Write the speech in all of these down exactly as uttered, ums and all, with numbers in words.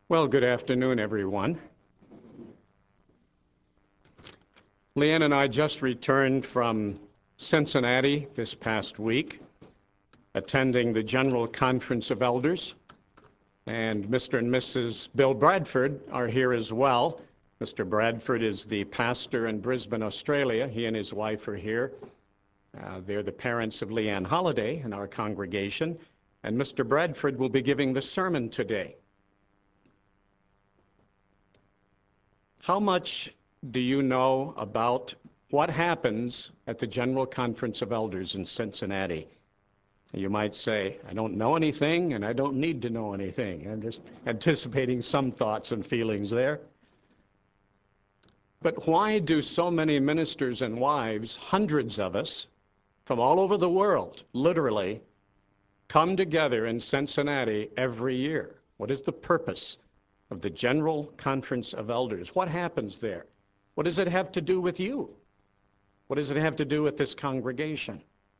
Well, good afternoon, everyone. Leanne and I just returned from Cincinnati this past week, attending the General Conference of Elders. And Mister and Missus Bill Bradford are here as well. Mister Bradford is the pastor in Brisbane, Australia. He and his wife are here. Uh, they're the parents of Leanne Holliday in our congregation. And Mister Bradford will be giving the sermon today. How much do you know about what happens at the General Conference of Elders in Cincinnati? You might say, I don't know anything and I don't need to know anything. I'm just anticipating some thoughts and feelings there. But why do so many ministers and wives, hundreds of us, from all over the world, literally, come together in Cincinnati every year? What is the purpose of the General Conference of Elders? What happens there? What does it have to do with you? What does it have to do with this congregation?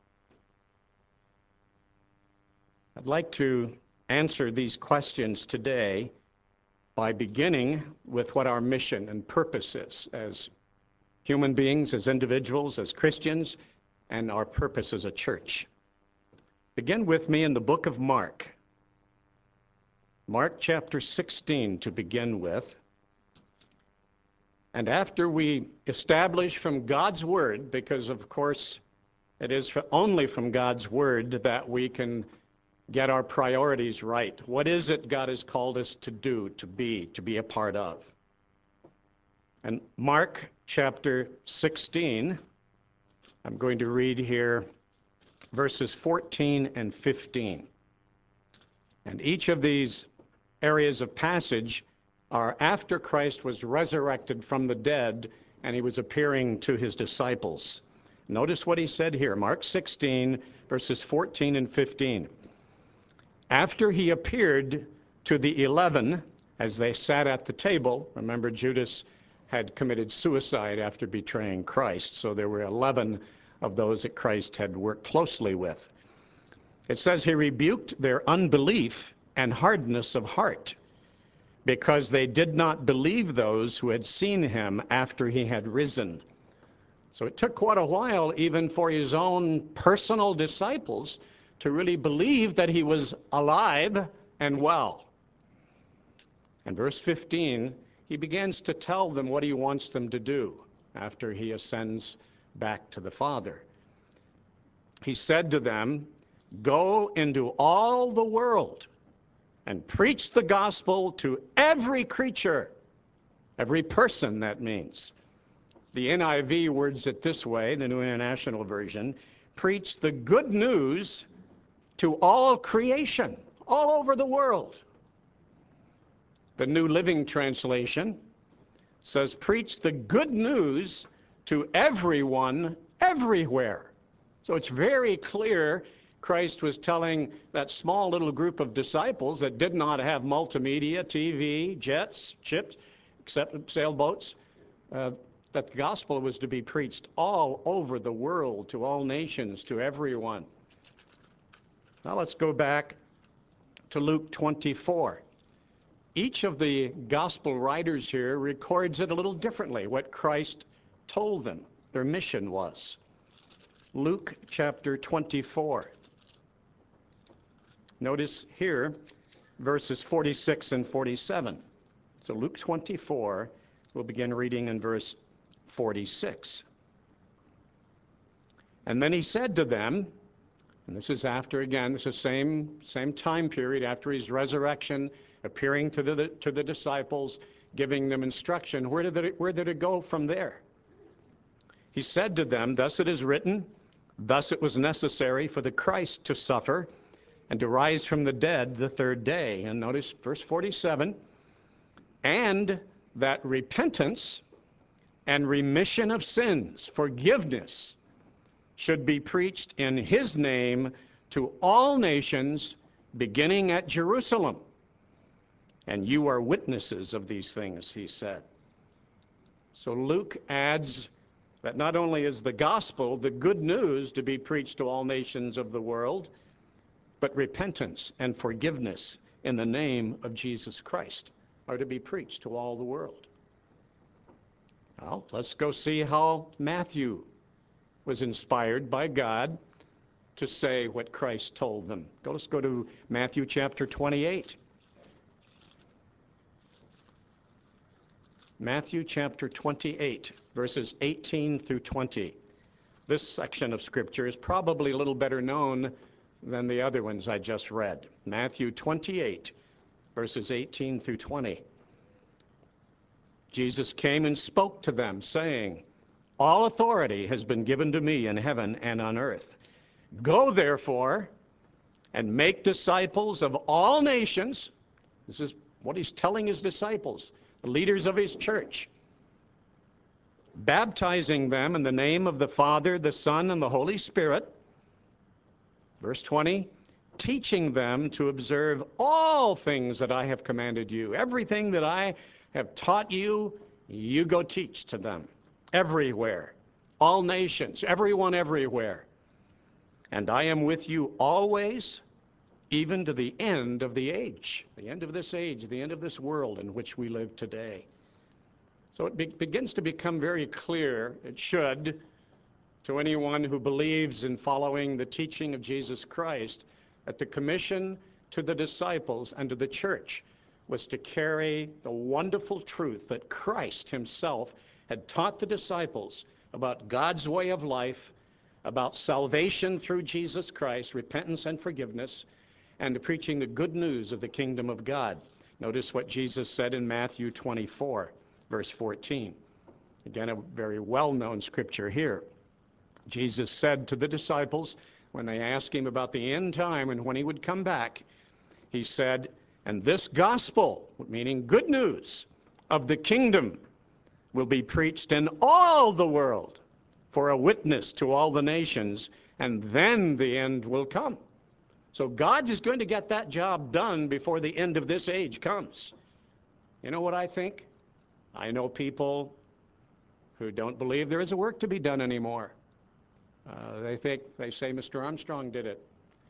I'd like to answer these questions today by beginning with what our mission and purpose is as human beings, as individuals, as Christians, and our purpose as a church. Begin with me in the book of Mark. Mark chapter sixteen to begin with. And after we establish from God's word, because of course it is only from God's word that we can get our priorities right. What is it God has called us to do, to be, to be a part of? And Mark chapter sixteen, I'm going to read here verses fourteen and fifteen. And each of these areas of passage are after Christ was resurrected from the dead and he was appearing to his disciples. Notice what he said here, Mark sixteen, verses fourteen and fifteen. After he appeared to the eleven as they sat at the table, remember Judas had committed suicide after betraying Christ, so there were eleven of those that Christ had worked closely with. It says he rebuked their unbelief and hardness of heart, because they did not believe those who had seen him after he had risen. So it took quite a while even for his own personal disciples to really believe that he was alive and well. And verse fifteen, he begins to tell them what he wants them to do after he ascends back to the Father. He said to them, "Go into all the world and preach the gospel to every creature," every person, that means. The N I V words it this way, the New International Version: preach the good news to all creation, all over the world. The New Living Translation says, preach the good news to everyone, everywhere. So it's very clear Christ was telling that small little group of disciples that did not have multimedia, T V, jets, ships, except sailboats, uh, that the gospel was to be preached all over the world, to all nations, to everyone. Now let's go back to Luke twenty-four. Each of the gospel writers here records it a little differently, what Christ told them their mission was. Luke chapter twenty-four. Notice here verses forty-six and forty-seven. So Luke twenty-four, we'll begin reading in verse forty-six. And then he said to them, and this is after, again, this is same same time period after his resurrection, appearing to the to the disciples, giving them instruction. Where did it, where did it go from there? He said to them, thus it is written, thus it was necessary for the Christ to suffer and to rise from the dead the third day. And notice verse forty-seven, and that repentance and remission of sins, forgiveness, should be preached in his name to all nations, beginning at Jerusalem. And you are witnesses of these things, he said. So Luke adds that not only is the gospel, the good news, to be preached to all nations of the world, but repentance and forgiveness in the name of Jesus Christ. are to be preached to all the world. Well, let's go see how Matthew was inspired by God to say what Christ told them. Go, let's go to Matthew chapter twenty-eight. Matthew chapter twenty-eight, verses eighteen through twenty. This section of Scripture is probably a little better known than the other ones I just read. Matthew twenty-eight, verses eighteen through twenty. Jesus came and spoke to them, saying, "All authority has been given to me in heaven and on earth. Go, therefore, and make disciples of all nations." This is what he's telling his disciples, the leaders of his church. "Baptizing them in the name of the Father, the Son, and the Holy Spirit." Verse twenty, "Teaching them to observe all things that I have commanded you." Everything that I have taught you, you go teach to them. Everywhere. All nations. Everyone everywhere. "And I am with you always, even to the end of the age." The end of this age, the end of this world in which we live today. So it be- begins to become very clear, it should, to anyone who believes in following the teaching of Jesus Christ, that the commission to the disciples and to the church was to carry the wonderful truth that Christ himself had taught the disciples about God's way of life, about salvation through Jesus Christ, repentance and forgiveness, and preaching the good news of the kingdom of God. Notice what Jesus said in Matthew twenty-four, verse fourteen. Again, a very well-known scripture here. Jesus said to the disciples, when they asked him about the end time and when he would come back, he said, "And this gospel," meaning good news, "of the kingdom will be preached in all the world for a witness to all the nations, and then the end will come." So God is going to get that job done before the end of this age comes. You know what I think? I know people who don't believe there is a work to be done anymore. Uh, they think, they say, Mister Armstrong did it.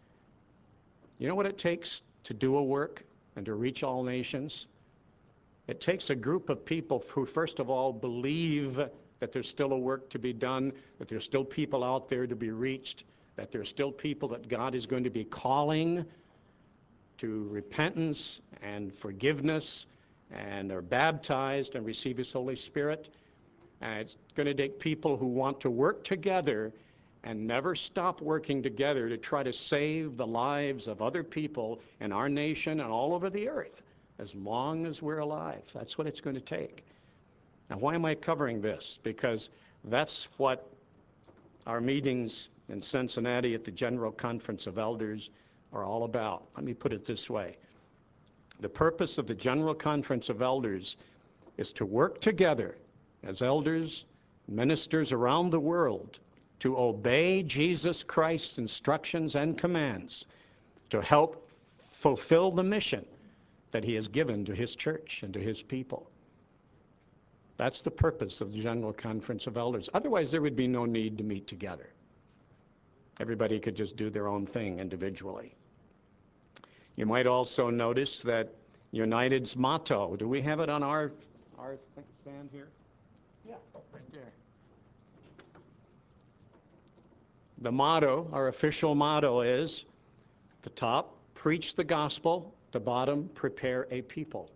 You know what it takes to do a work and to reach all nations? It takes a group of people who, first of all, believe that there's still a work to be done, that there's still people out there to be reached, that there's still people that God is going to be calling to repentance and forgiveness and are baptized and receive his Holy Spirit. And it's going to take people who want to work together and never stop working together to try to save the lives of other people in our nation and all over the earth as long as we're alive. That's what it's going to take. Now, why am I covering this? Because that's what our meetings in Cincinnati at the General Conference of Elders are all about. Let me put it this way. The purpose of the General Conference of Elders is to work together as elders, ministers around the world, to obey Jesus Christ's instructions and commands, to help fulfill the mission that he has given to his church and to his people. That's the purpose of the General Conference of Elders. Otherwise, there would be no need to meet together. Everybody could just do their own thing individually. You might also notice that United's motto, do we have it on our, our stand here? Yeah, right there. The motto, our official motto is, at the top, preach the gospel, the bottom, prepare a people.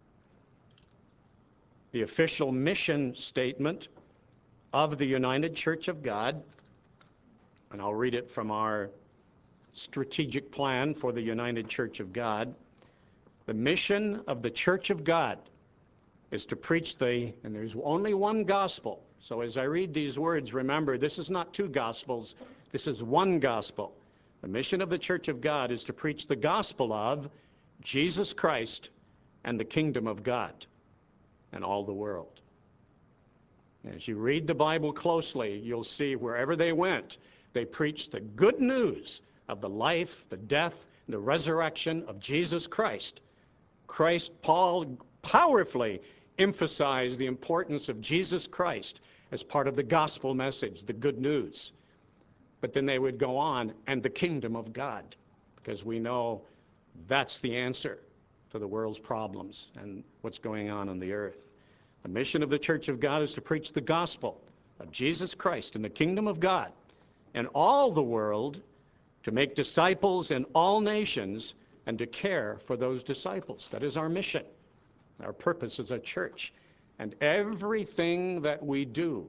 The official mission statement of the United Church of God, and I'll read it from our strategic plan for the United Church of God. The mission of the Church of God is to preach the, and there's only one gospel. So as I read these words, remember, this is not two gospels, this is one gospel. The mission of the Church of God is to preach the gospel of Jesus Christ and the kingdom of God and all the world. As you read the Bible closely, you'll see wherever they went, they preached the good news of the life, the death, and the resurrection of Jesus Christ. Christ, Paul powerfully emphasized the importance of Jesus Christ as part of the gospel message, the good news. But then they would go on, and the kingdom of God, because we know that's the answer to the world's problems and what's going on on the earth. The mission of the Church of God is to preach the gospel of Jesus Christ and the kingdom of God in all the world, to make disciples in all nations, and to care for those disciples. That is our mission, our purpose as a church. And everything that we do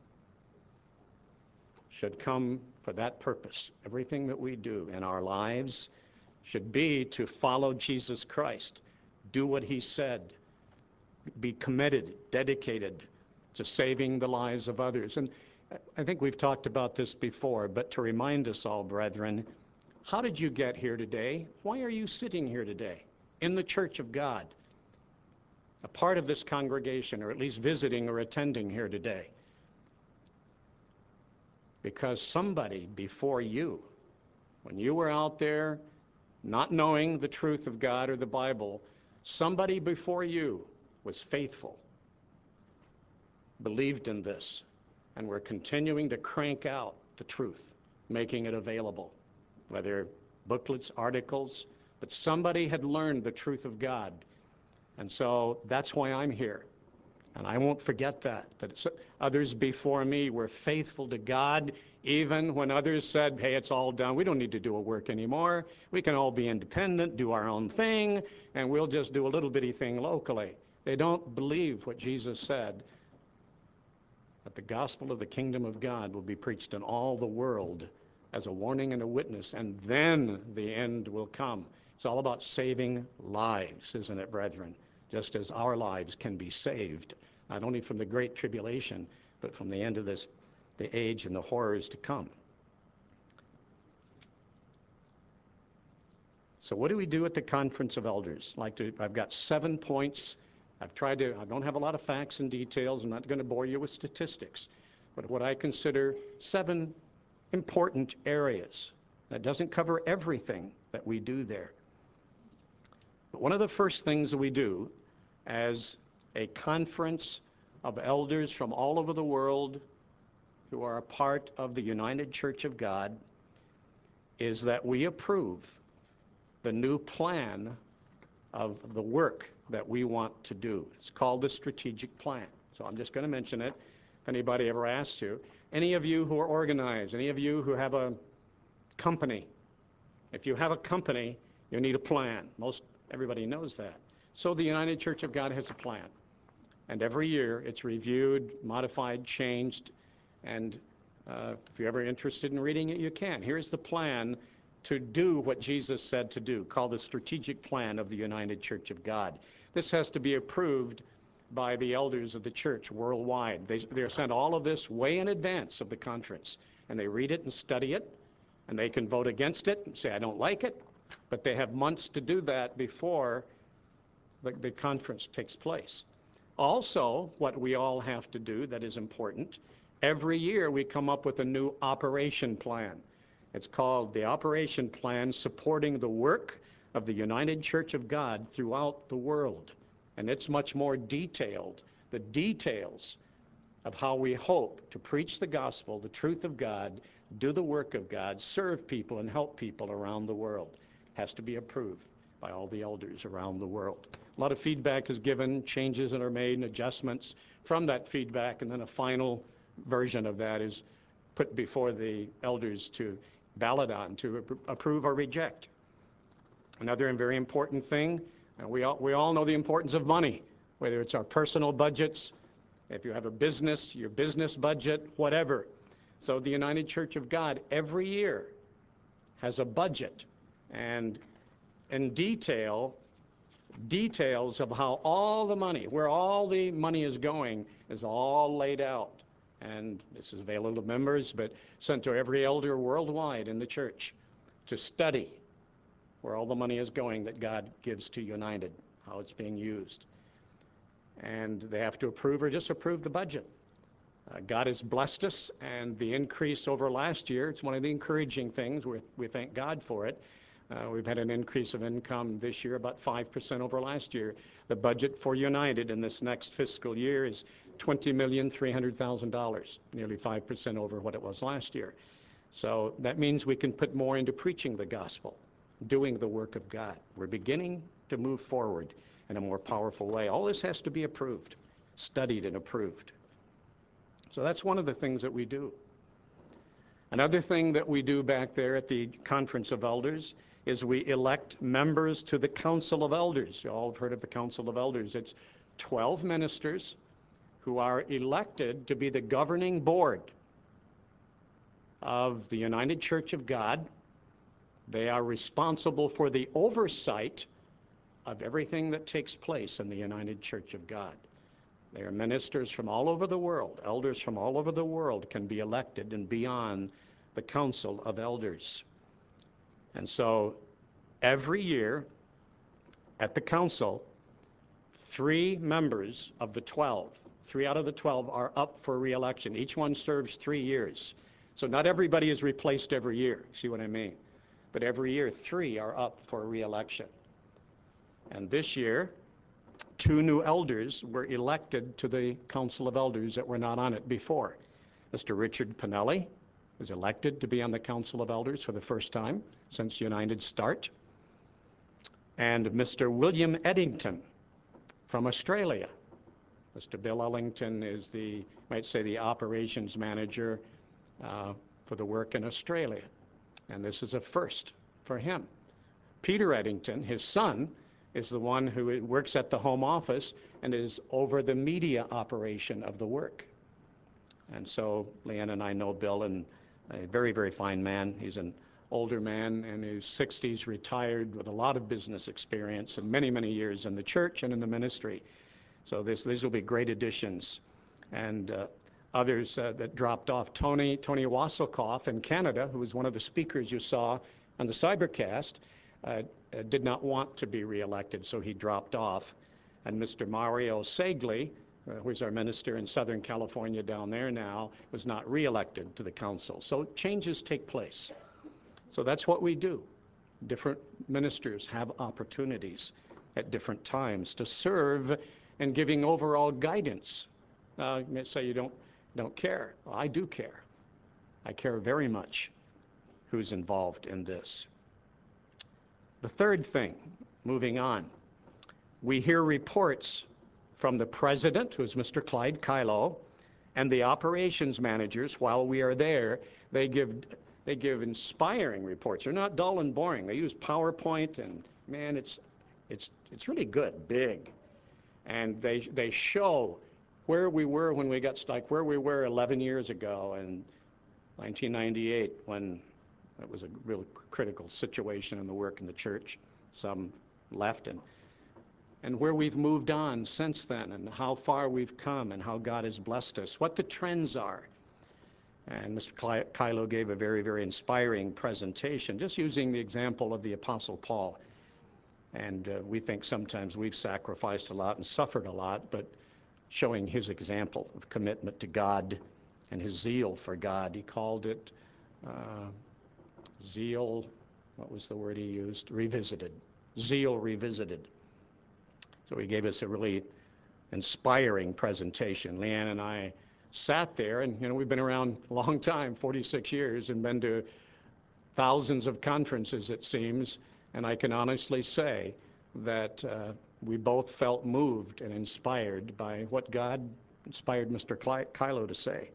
should come for that purpose. Everything that we do in our lives should be to follow Jesus Christ, do what he said, be committed, dedicated to saving the lives of others. And I think we've talked about this before, but to remind us all, brethren, how did you get here today? Why are you sitting here today in the church of God, a part of this congregation, or at least visiting or attending here today? Because somebody before you, when you were out there not knowing the truth of God or the Bible, somebody before you was faithful, believed in this, and we're continuing to crank out the truth, making it available, whether booklets, articles, but somebody had learned the truth of God. And so that's why I'm here. And I won't forget that, that it's, others before me were faithful to God, even when others said, hey, it's all done. We don't need to do a work anymore. We can all be independent, do our own thing, and we'll just do a little bitty thing locally. They don't believe what Jesus said, that the gospel of the kingdom of God will be preached in all the world as a warning and a witness, and then the end will come. It's all about saving lives, isn't it, brethren? Just as our lives can be saved, not only from the great tribulation, but from the end of this, the age and the horrors to come. So what do we do at the Conference of Elders? Like to, I've got seven points. I've tried to, I don't have a lot of facts and details. I'm not going to bore you with statistics, but what I consider seven important areas. That doesn't cover everything that we do there. But one of the first things that we do as a conference of elders from all over the world who are a part of the United Church of God is that we approve the new plan of the work that we want to do. It's called the strategic plan. So I'm just going to mention it if anybody ever asks you. Any of you who are organized, any of you who have a company, if you have a company, you need a plan. Most everybody knows that. So the United Church of God has a plan. And every year it's reviewed, modified, changed, and uh, if you're ever interested in reading it, you can. Here's the plan to do what Jesus said to do, called the strategic plan of the United Church of God. This has to be approved by the elders of the church worldwide. They, they're sent all of this way in advance of the conference, and they read it and study it, and they can vote against it and say, I don't like it, but they have months to do that before the, the conference takes place. Also, what we all have to do that is important, every year we come up with a new operation plan. It's called the Operation Plan Supporting the Work of the United Church of God Throughout the World. And it's much more detailed, the details of how we hope to preach the gospel, the truth of God, do the work of God, serve people and help people around the world. It has to be approved by all the elders around the world. A lot of feedback is given, changes that are made and adjustments from that feedback, and then a final version of that is put before the elders to ballot on, to approve or reject. Another very important thing, and we all, we all know the importance of money, whether it's our personal budgets, if you have a business, your business budget, whatever. So the United Church of God every year has a budget, and in detail, details of how all the money, where all the money is going, is all laid out. And this is available to members, but sent to every elder worldwide in the church to study where all the money is going that God gives to United, how it's being used. And they have to approve or disapprove the budget. Uh, God has blessed us, and the increase over last year, it's one of the encouraging things. We're, we thank God for it. Uh, we've had an increase of income this year, about five percent over last year. The budget for United in this next fiscal year is twenty million three hundred thousand dollars, nearly five percent over what it was last year. So that means we can put more into preaching the gospel, doing the work of God. We're beginning to move forward in a more powerful way. All this has to be approved, studied and approved. So that's one of the things that we do. Another thing that we do back there at the Conference of Elders is we elect members to the Council of Elders. You all have heard of the Council of Elders. It's twelve ministers who are elected to be the governing board of the United Church of God. They are responsible for the oversight of everything that takes place in the United Church of God. They are ministers from all over the world. Elders from all over the world can be elected and be on the Council of Elders. And so every year at the council, three members of the twelve, three out of the twelve are up for re-election. Each one serves three years. So not everybody is replaced every year, see what I mean? But every year, three are up for re-election. And this year, two new elders were elected to the Council of Elders that were not on it before. Mister Richard Pinelli was elected to be on the Council of Elders for the first time since United start. And Mister William Eddington from Australia. Mister Bill Ellington is the, you might say, the operations manager uh, for the work in Australia. And this is a first for him. Peter Eddington, his son, is the one who works at the Home Office and is over the media operation of the work. And so Leanne and I know Bill, and a very, very fine man. He's an older man in his sixties, retired with a lot of business experience and many, many years in the church and in the ministry. So this, these will be great additions. And uh, others uh, that dropped off, Tony, Tony Wasselkoff in Canada, who was one of the speakers you saw on the Cybercast, uh, uh, did not want to be reelected, so he dropped off. And Mister Mario Segli, uh, who's our minister in Southern California down there now, was not reelected to the council. So changes take place. So that's what we do. Different ministers have opportunities at different times to serve in giving overall guidance. Uh, you may say you don't, don't care. Well, I do care. I care very much who's involved in this. The third thing, moving on, we hear reports from the president, who is Mister Clyde Kylo, and the operations managers. While we are there, they give they give inspiring reports. They're not dull and boring. They use PowerPoint, and man, it's it's it's really good, big, and they they show where we were when we got stuck, where we were eleven years ago in nineteen ninety-eight, when it was a real critical situation in the work in the church. Some left, and and where we've moved on since then, and how far we've come, and how God has blessed us, what the trends are. And Mister Kylo gave a very, very inspiring presentation, just using the example of the Apostle Paul. And uh, we think sometimes we've sacrificed a lot and suffered a lot, but showing his example of commitment to God and his zeal for God. He called it uh, zeal, what was the word he used? Revisited. Zeal revisited. So he gave us a really inspiring presentation. Leanne and I sat there, and you know, we've been around a long time, forty-six years, and been to thousands of conferences, it seems, and I can honestly say that uh, we both felt moved and inspired by what God inspired Mister Kylo to say.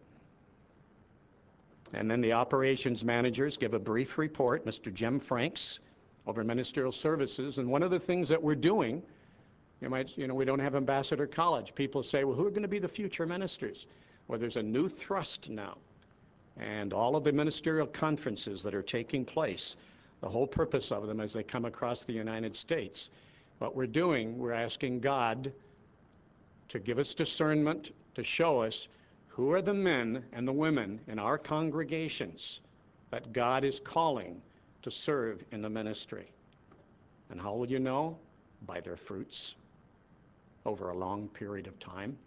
And then the operations managers give a brief report, Mister Jim Franks over Ministerial Services, and one of the things that we're doing, you might, you know, we don't have Ambassador College. People say, well, who are going to be the future ministers? Well, there's a new thrust now, and all of the ministerial conferences that are taking place, the whole purpose of them as they come across the United States, what we're doing, we're asking God to give us discernment, to show us who are the men and the women in our congregations that God is calling to serve in the ministry. And how will you know? By their fruits over a long period of time.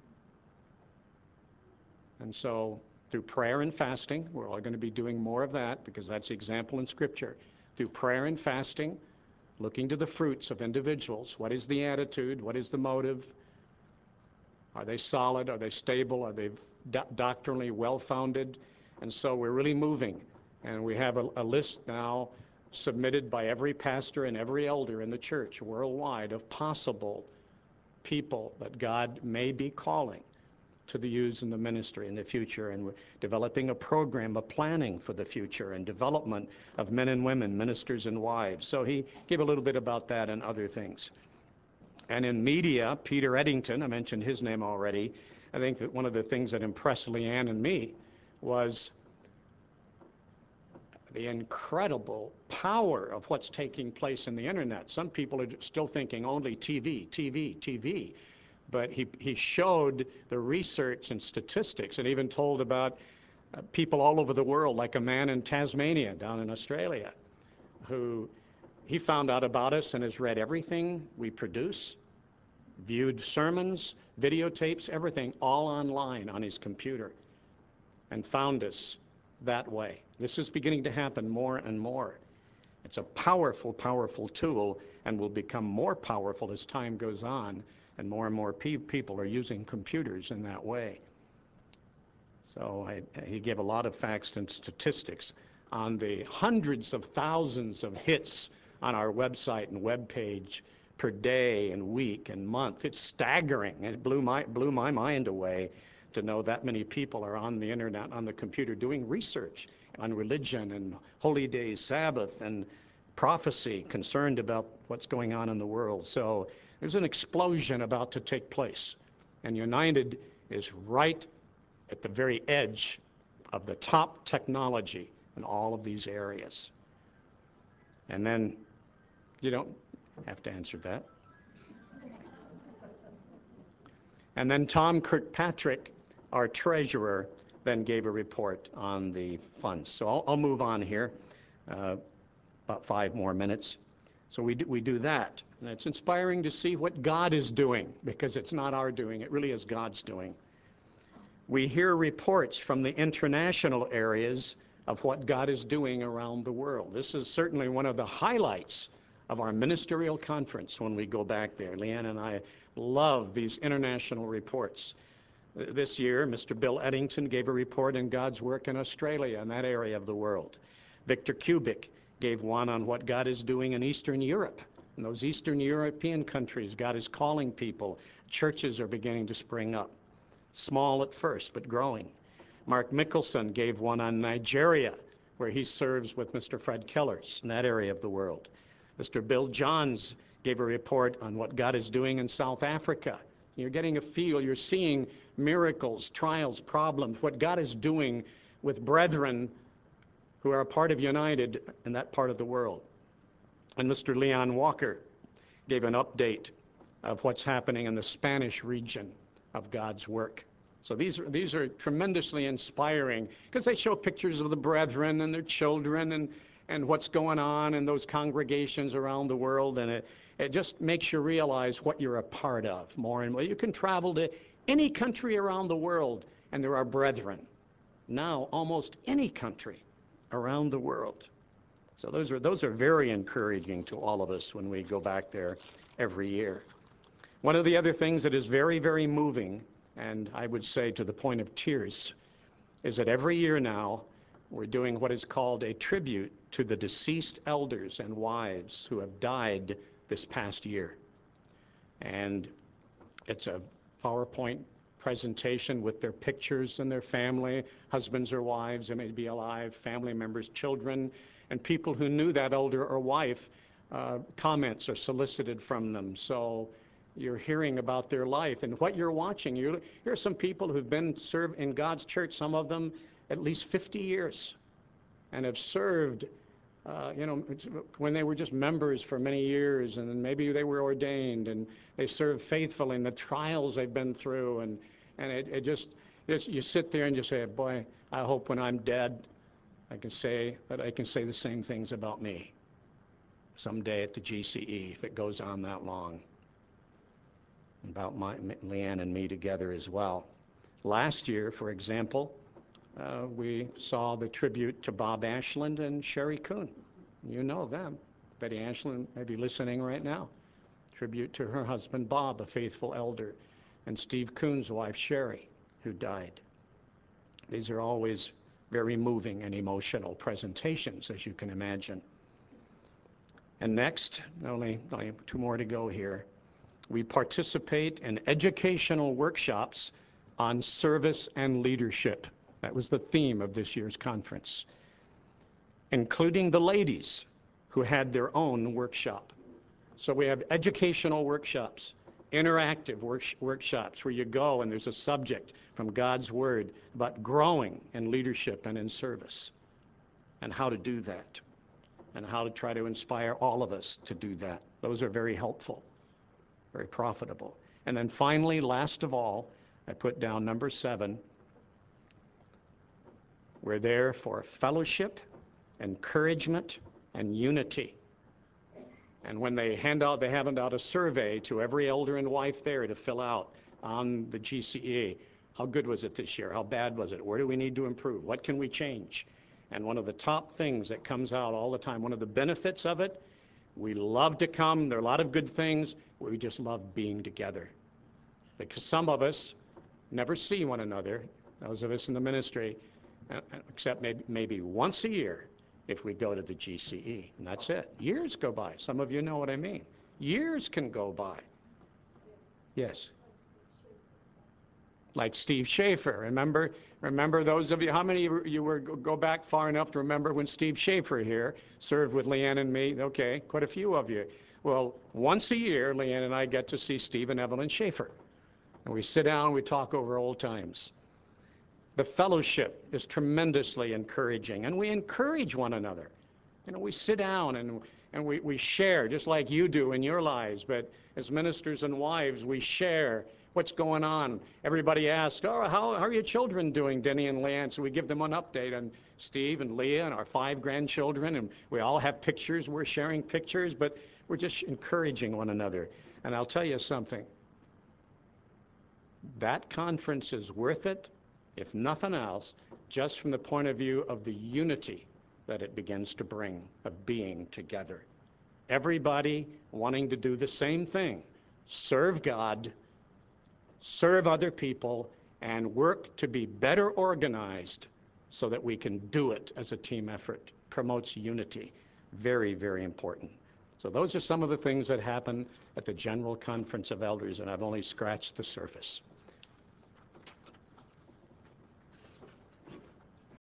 And so through prayer and fasting, we're all going to be doing more of that because that's the example in Scripture. Through prayer and fasting, looking to the fruits of individuals. What is the attitude? What is the motive? Are they solid? Are they stable? Are they do- doctrinally well-founded? And so we're really moving. And we have a, a list now submitted by every pastor and every elder in the church worldwide of possible people that God may be calling to the use in the ministry in the future, and we're developing a program, a planning for the future and development of men and women, ministers and wives. So he gave a little bit about that and other things. And in media, Peter Eddington, I mentioned his name already. I think that one of the things that impressed Leanne and me was the incredible power of what's taking place in the internet. Some people are still thinking only T V, T V, T V. But he, he showed the research and statistics and even told about uh, people all over the world, like a man in Tasmania down in Australia, who he found out about us and has read everything we produce, viewed sermons, videotapes, everything, all online on his computer, and found us that way. This is beginning to happen more and more. It's a powerful, powerful tool, and will become more powerful as time goes on, and more and more pe people are using computers in that way. So I, he gave a lot of facts and statistics on the hundreds of thousands of hits on our website and web page per day and week and month. It's staggering, and it blew my, blew my mind away to know that many people are on the internet, on the computer, doing research on religion and holy days, Sabbath, and prophecy, concerned about what's going on in the world. So there's an explosion about to take place, and United is right at the very edge of the top technology in all of these areas. And then you don't have to answer that. And then Tom Kirkpatrick, our treasurer, then gave a report on the funds. So I'll, I'll move on here, uh, about five more minutes. So we do, we do that. And it's inspiring to see what God is doing, because it's not our doing, it really is God's doing. We hear reports from the international areas of what God is doing around the world. This is certainly one of the highlights of our ministerial conference when we go back there. Leanne and I love these international reports. This year, Mister Bill Eddington gave a report on God's work in Australia, in that area of the world. Victor Kubik gave one on what God is doing in Eastern Europe. In those Eastern European countries, God is calling people. Churches are beginning to spring up. Small at first, but growing. Mark Mickelson gave one on Nigeria, where he serves with Mister Fred Kellers in that area of the world. Mister Bill Johns gave a report on what God is doing in South Africa. You're getting a feel, you're seeing miracles, trials, problems, what God is doing with brethren who are a part of United in that part of the world. And Mister Leon Walker gave an update of what's happening in the Spanish region of God's work. So these are, these are tremendously inspiring, because they show pictures of the brethren and their children and, and what's going on in those congregations around the world, and it, it just makes you realize what you're a part of more and more. You can travel to any country around the world, and there are brethren. Now, almost any country around the world. So those are, those are very encouraging to all of us when we go back there every year. One of the other things that is very, very moving, and I would say to the point of tears, is that every year now we're doing what is called a tribute to the deceased elders and wives who have died this past year. And it's a PowerPoint presentation with their pictures and their family, husbands or wives, they may be alive, family members, children, and people who knew that elder or wife. Uh, comments are solicited from them. So you're hearing about their life and what you're watching. You, here are some people who've been served in God's church, some of them at least fifty years, and have served, uh, you know, when they were just members for many years, and then maybe they were ordained, and they served faithfully in the trials they've been through, and, and it, it just, just, you sit there and you say, boy, I hope when I'm dead, I can say that I can say the same things about me someday at the G C E, if it goes on that long. About my, Leanne and me together as well. Last year, for example, uh, we saw the tribute to Bob Ashland and Sherry Kuhn. You know them. Betty Ashland may be listening right now. Tribute to her husband, Bob, a faithful elder, and Steve Kuhn's wife, Sherry, who died. These are always very moving and emotional presentations, as you can imagine. And next, only, only two more to go here, we participate in educational workshops on service and leadership. That was the theme of this year's conference, including the ladies who had their own workshop. So we have educational workshops, interactive work workshops where you go and there's a subject from God's Word about growing in leadership and in service and how to do that and how to try to inspire all of us to do that. Those are very helpful, very profitable. And then finally, last of all, I put down number seven. We're there for fellowship, encouragement, and unity. And when they hand out, they hand out a survey to every elder and wife there to fill out on the G C E. How good was it this year? How bad was it? Where do we need to improve? What can we change? And one of the top things that comes out all the time, one of the benefits of it, we love to come. There are a lot of good things. We just love being together. Because some of us never see one another, those of us in the ministry, except maybe, maybe once a year if we go to the G C E, and that's it. Years go by. Some of you know what I mean. Years can go by. Yes. Like Steve Schaefer. Remember, remember those of you, how many you were, go back far enough to remember when Steve Schaefer here served with Leanne and me? Okay, quite a few of you. Well, once a year, Leanne and I get to see Steve and Evelyn Schaefer. And we sit down, we talk over old times. The fellowship is tremendously encouraging, and we encourage one another. You know, we sit down and, and we, we share, just like you do in your lives, but as ministers and wives, we share what's going on. Everybody asks, oh, how, how are your children doing, Denny and Leanne? So we give them an update on Steve and Leah and our five grandchildren, and we all have pictures. We're sharing pictures, but we're just encouraging one another. And I'll tell you something. That conference is worth it, if nothing else, just from the point of view of the unity that it begins to bring, of being together. Everybody wanting to do the same thing, serve God, serve other people, and work to be better organized so that we can do it as a team effort. Promotes unity. Very, very important. So those are some of the things that happen at the General Conference of Elders, and I've only scratched the surface.